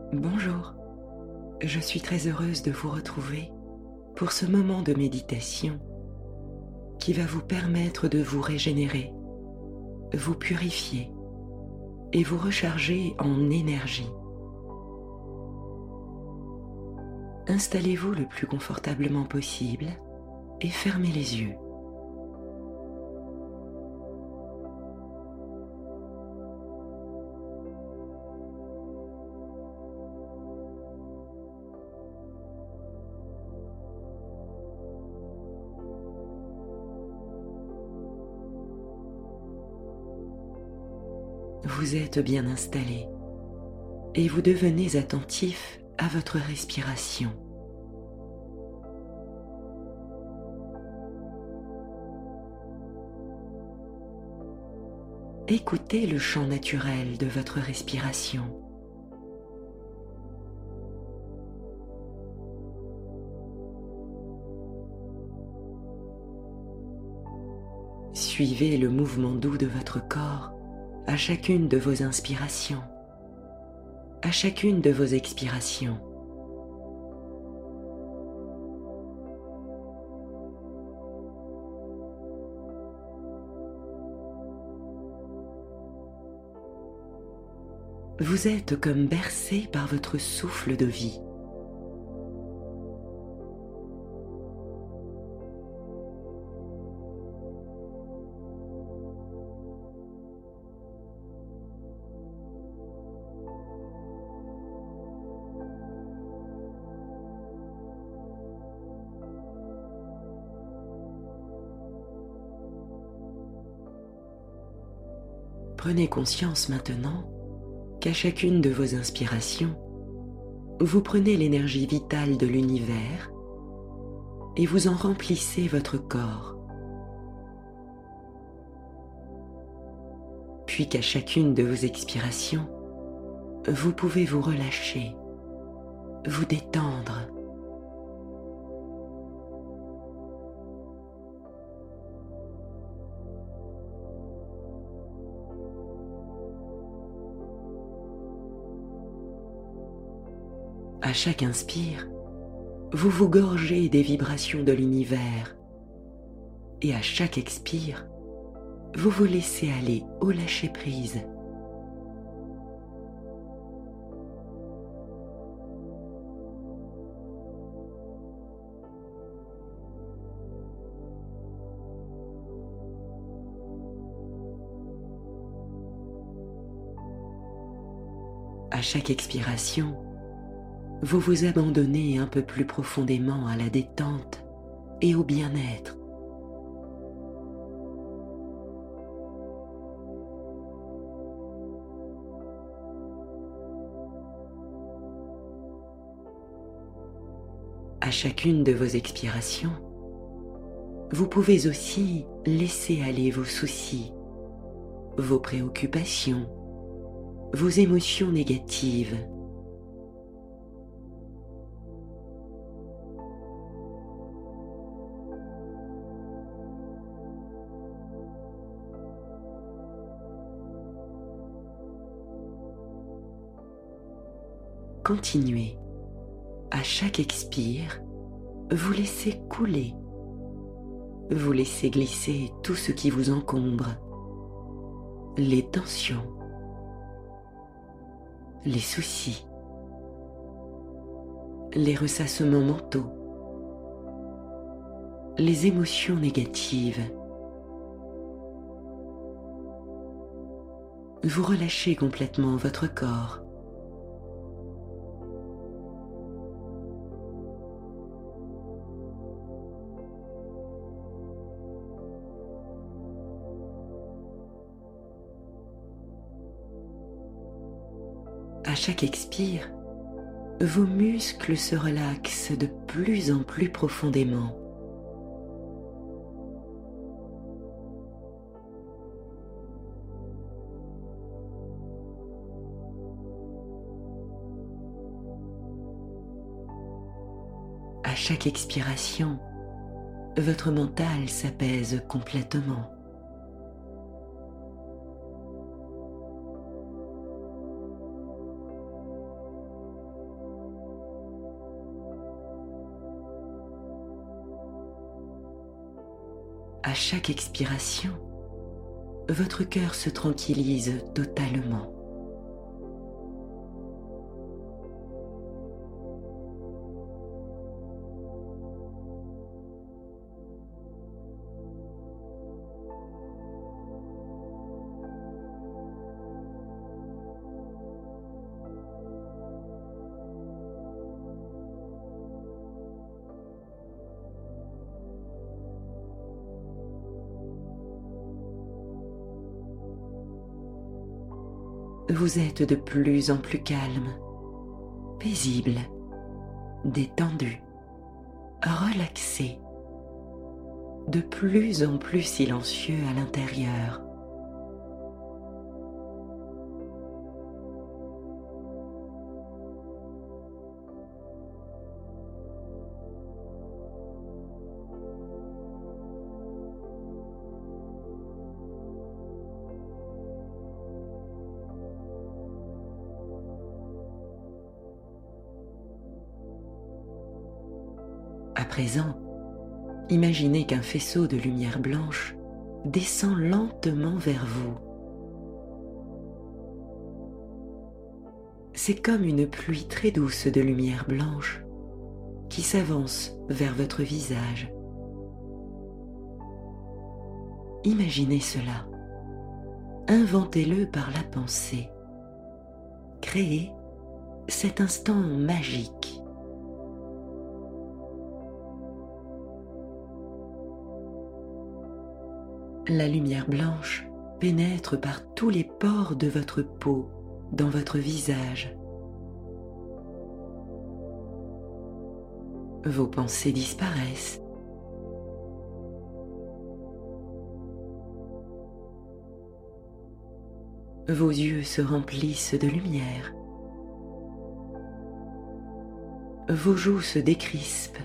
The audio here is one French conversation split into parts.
Bonjour, je suis très heureuse de vous retrouver pour ce moment de méditation qui va vous permettre de vous régénérer, vous purifier et vous recharger en énergie. Installez-vous le plus confortablement possible et fermez les yeux. Vous êtes bien installé et vous devenez attentif à votre respiration. Écoutez le chant naturel de votre respiration. Suivez le mouvement doux de votre corps à chacune de vos inspirations, à chacune de vos expirations. Vous êtes comme bercé par votre souffle de vie. Prenez conscience maintenant qu'à chacune de vos inspirations, vous prenez l'énergie vitale de l'univers et vous en remplissez votre corps. Puis qu'à chacune de vos expirations, vous pouvez vous relâcher, vous détendre. À chaque inspire, vous vous gorgez des vibrations de l'univers et à chaque expire, vous vous laissez aller au lâcher-prise. À chaque expiration, vous vous abandonnez un peu plus profondément à la détente et au bien-être. À chacune de vos expirations, vous pouvez aussi laisser aller vos soucis, vos préoccupations, vos émotions négatives. Continuez. À chaque expire, vous laissez couler. Vous laissez glisser tout ce qui vous encombre. Les tensions, les soucis, les ressassements mentaux, les émotions négatives. Vous relâchez complètement votre corps. À chaque expire, vos muscles se relaxent de plus en plus profondément. À chaque expiration, votre mental s'apaise complètement. À chaque expiration, votre cœur se tranquillise totalement. Vous êtes de plus en plus calme, paisible, détendu, relaxé, de plus en plus silencieux à l'intérieur. À présent, imaginez qu'un faisceau de lumière blanche descend lentement vers vous. C'est comme une pluie très douce de lumière blanche qui s'avance vers votre visage. Imaginez cela. Inventez-le par la pensée. Créez cet instant magique. La lumière blanche pénètre par tous les pores de votre peau, dans votre visage. Vos pensées disparaissent. Vos yeux se remplissent de lumière. Vos joues se décrispent.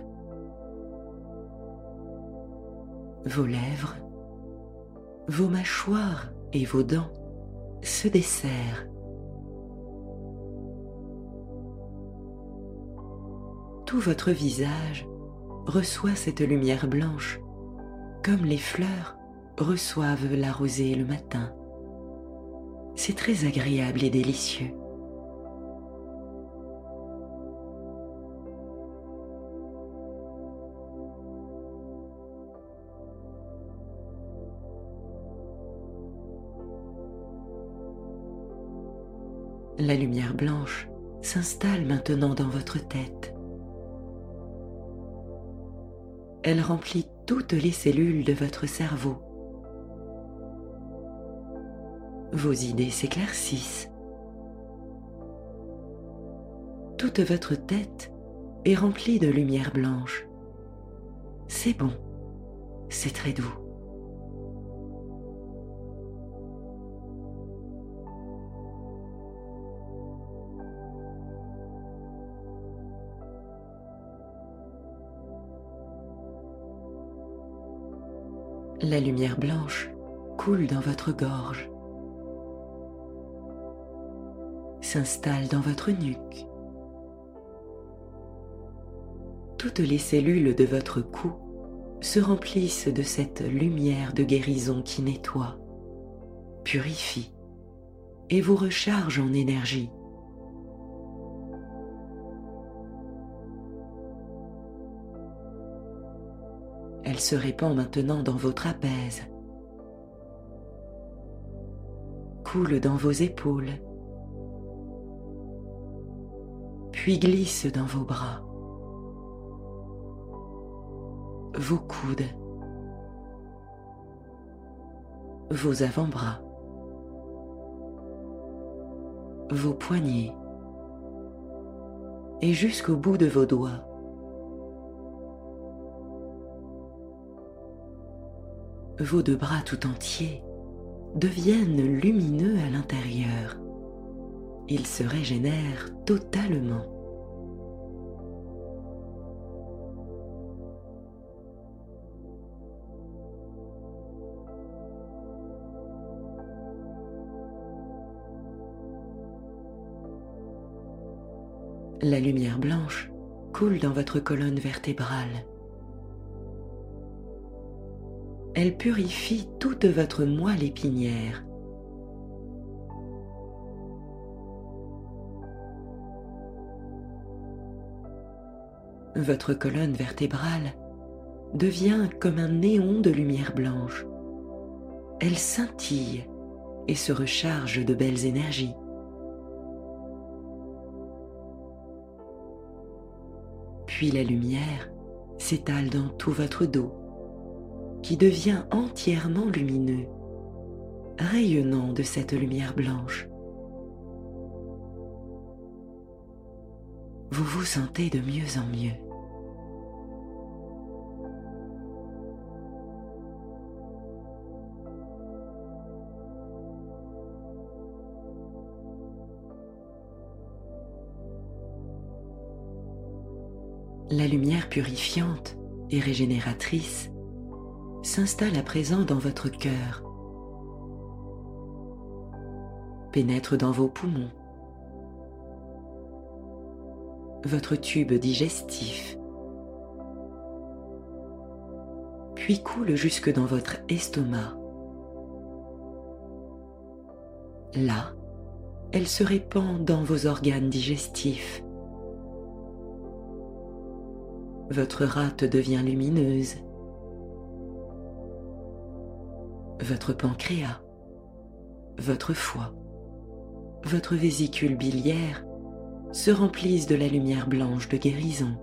Vos lèvres, vos mâchoires et vos dents se desserrent. Tout votre visage reçoit cette lumière blanche, comme les fleurs reçoivent la rosée le matin. C'est très agréable et délicieux. La lumière blanche s'installe maintenant dans votre tête. Elle remplit toutes les cellules de votre cerveau. Vos idées s'éclaircissent. Toute votre tête est remplie de lumière blanche. C'est bon, c'est très doux. La lumière blanche coule dans votre gorge, s'installe dans votre nuque. Toutes les cellules de votre cou se remplissent de cette lumière de guérison qui nettoie, purifie et vous recharge en énergie. Elle se répand maintenant dans vos trapèzes, coule dans vos épaules, puis glisse dans vos bras, vos coudes, vos avant-bras, vos poignets et jusqu'au bout de vos doigts. Vos deux bras tout entiers deviennent lumineux à l'intérieur. Ils se régénèrent totalement. La lumière blanche coule dans votre colonne vertébrale. Elle purifie toute votre moelle épinière. Votre colonne vertébrale devient comme un néon de lumière blanche. Elle scintille et se recharge de belles énergies. Puis la lumière s'étale dans tout votre dos, qui devient entièrement lumineux, rayonnant de cette lumière blanche. Vous vous sentez de mieux en mieux. La lumière purifiante et régénératrice s'installe à présent dans votre cœur, pénètre dans vos poumons, votre tube digestif, puis coule jusque dans votre estomac. Là, elle se répand dans vos organes digestifs. Votre rate devient lumineuse. Votre pancréas, votre foie, votre vésicule biliaire se remplissent de la lumière blanche de guérison.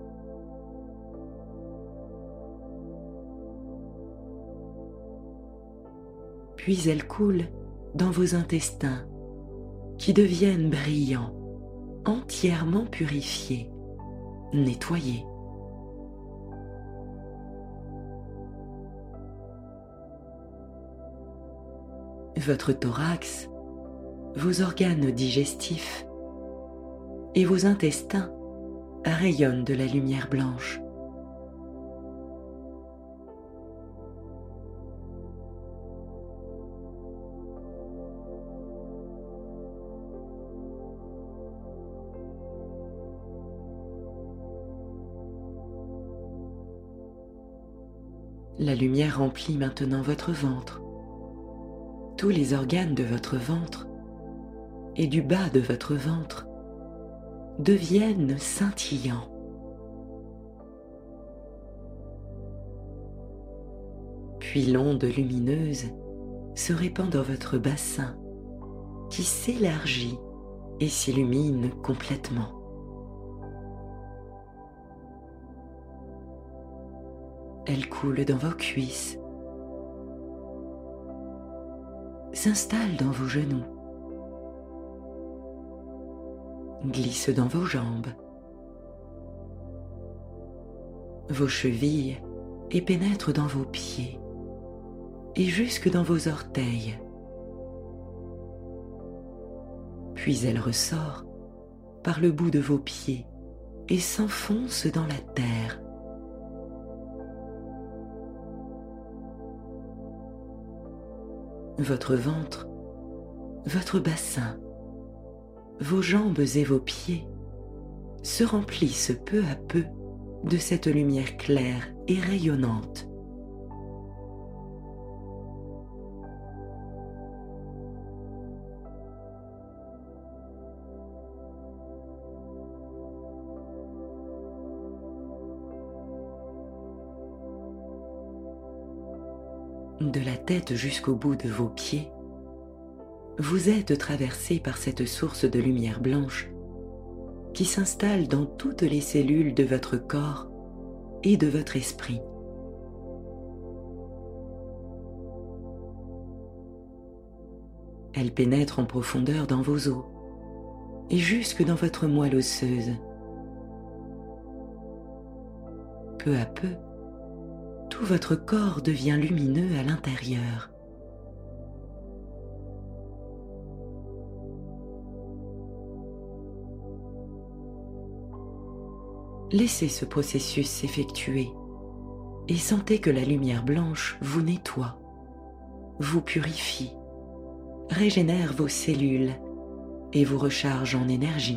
Puis elle coule dans vos intestins qui deviennent brillants, entièrement purifiés, nettoyés. Votre thorax, vos organes digestifs et vos intestins rayonnent de la lumière blanche. La lumière remplit maintenant votre ventre. Tous les organes de votre ventre et du bas de votre ventre deviennent scintillants. Puis l'onde lumineuse se répand dans votre bassin qui s'élargit et s'illumine complètement. Elle coule dans vos cuisses, s'installe dans vos genoux, glisse dans vos jambes, vos chevilles et pénètre dans vos pieds et jusque dans vos orteils. Puis elle ressort par le bout de vos pieds et s'enfonce dans la terre. Votre ventre, votre bassin, vos jambes et vos pieds se remplissent peu à peu de cette lumière claire et rayonnante. De la tête jusqu'au bout de vos pieds, vous êtes traversé par cette source de lumière blanche qui s'installe dans toutes les cellules de votre corps et de votre esprit. Elle pénètre en profondeur dans vos os et jusque dans votre moelle osseuse. Peu à peu, tout votre corps devient lumineux à l'intérieur. Laissez ce processus s'effectuer et sentez que la lumière blanche vous nettoie, vous purifie, régénère vos cellules et vous recharge en énergie.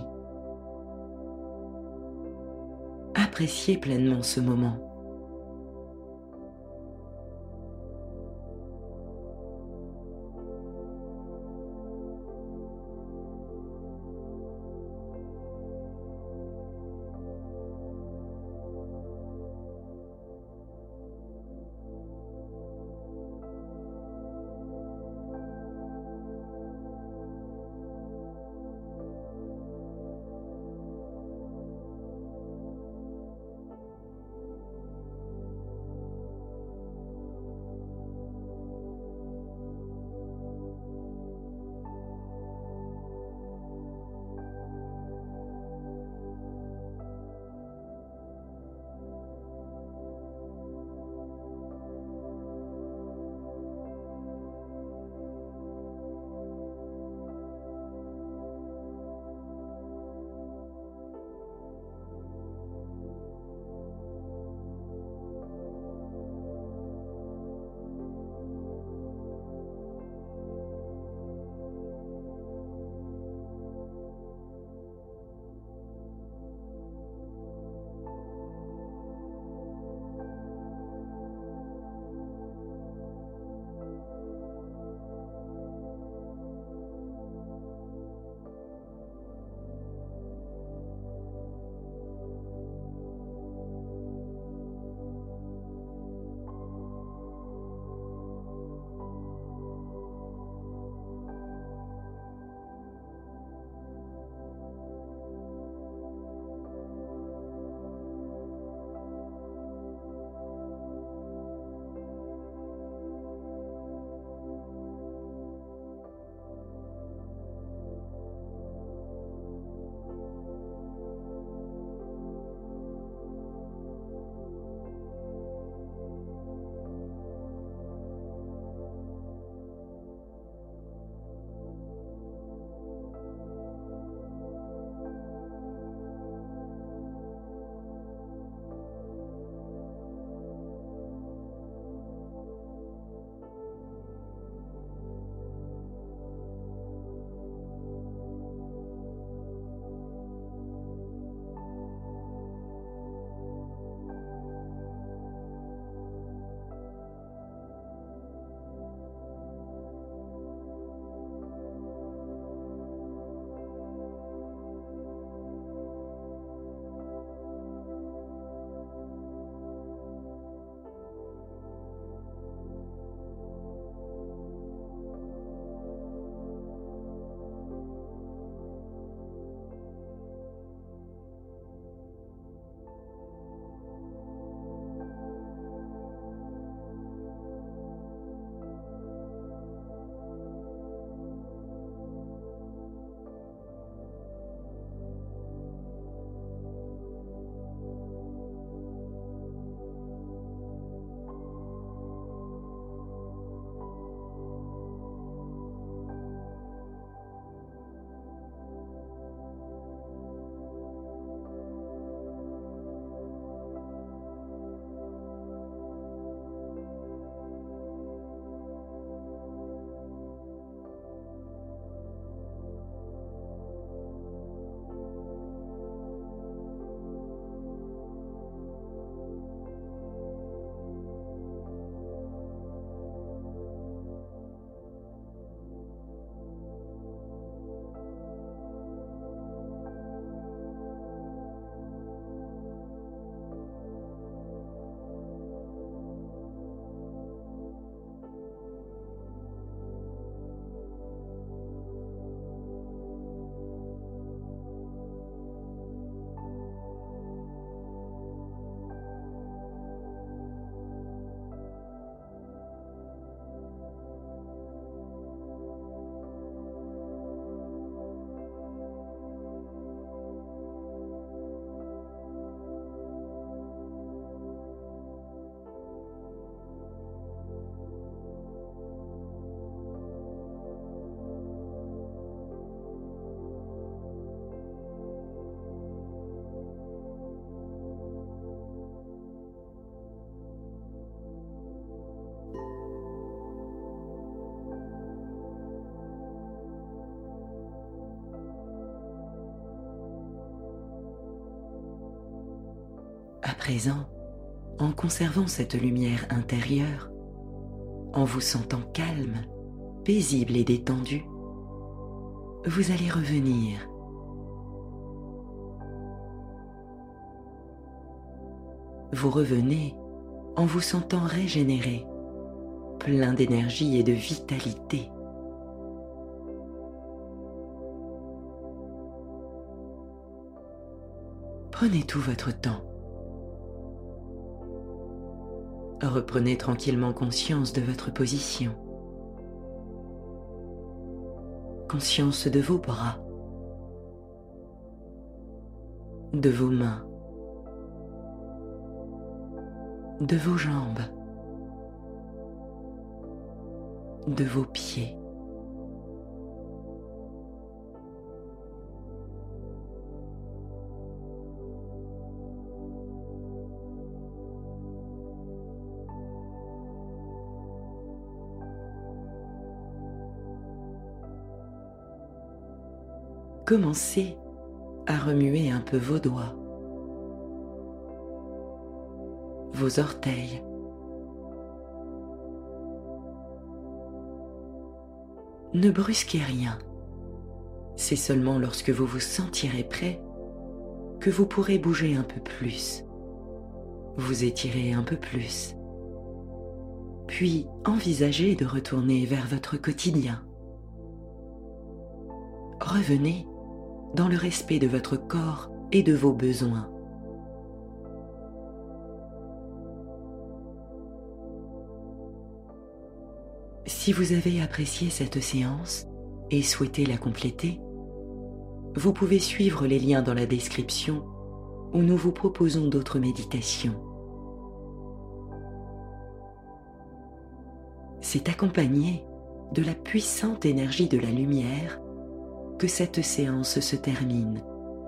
Appréciez pleinement ce moment. présent, en conservant cette lumière intérieure, en vous sentant calme, paisible et détendu, vous allez revenir. Vous revenez en vous sentant régénéré, plein d'énergie et de vitalité. Prenez tout votre temps. Reprenez tranquillement conscience de votre position. Conscience de vos bras, de vos mains, de vos jambes, de vos pieds. Commencez à remuer un peu vos doigts, vos orteils, ne brusquez rien. C'est seulement lorsque vous vous sentirez prêt que vous pourrez bouger un peu plus, vous étirer un peu plus, puis envisagez de retourner vers votre quotidien. Revenez dans le respect de votre corps et de vos besoins. Si vous avez apprécié cette séance et souhaitez la compléter, vous pouvez suivre les liens dans la description où nous vous proposons d'autres méditations. C'est accompagné de la puissante énergie de la lumière que cette séance se termine.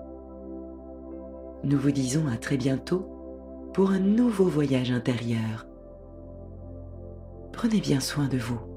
Nous vous disons à très bientôt pour un nouveau voyage intérieur. Prenez bien soin de vous.